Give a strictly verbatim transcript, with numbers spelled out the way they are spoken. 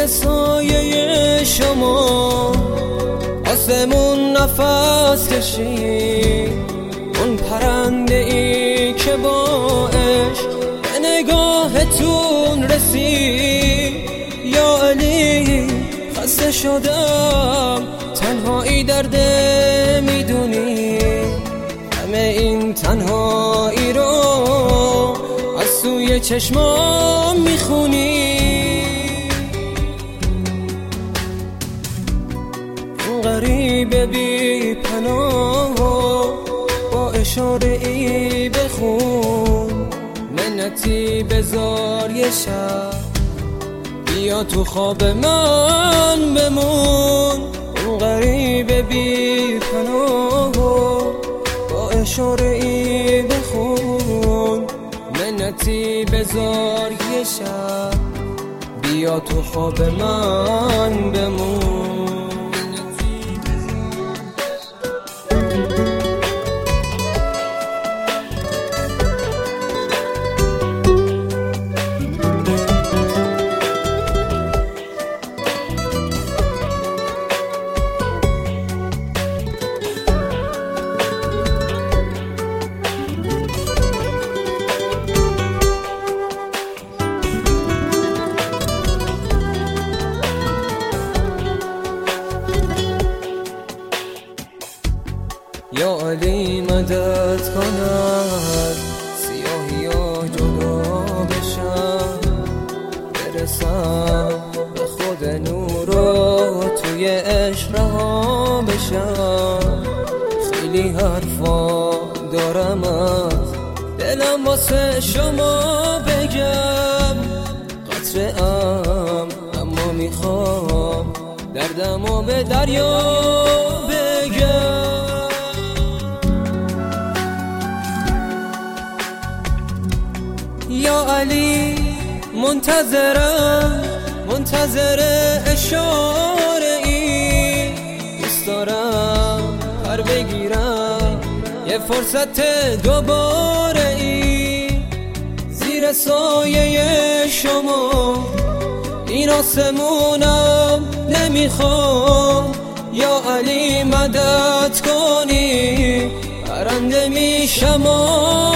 سایه شما آسمون نفس کشید، اون پرنده ای که با عشق به نگاهتون رسید. یا علی خسته شدم تنهایی درد میدونی، همه این تنهایی رو از سوی چشمام میخونی. این غریب بی پناه با اشاره ای بخون، منتی بذار یه شب بیا تو خواب من بمون. اون غریب بی پناه با اشاره ای بخون، منتی بذار یه شب بیا تو خواب من بمون. یا علی مدد کند سیاهی ها جدا بشم، برسم به خود نور و توی عشق رها بشم. خیلی حرفا دارم از دلم واسه شما بگم، قطره ام اما میخوام دردمو به دریا بگم. یا علی منتظرم منتظر اشاره ای، دوست دارم پر بگیرم یه فرصت دوباره ای. زیر سایه شما این آسمونم نمیخوام، یا علی مدد کنی پرنده میشم.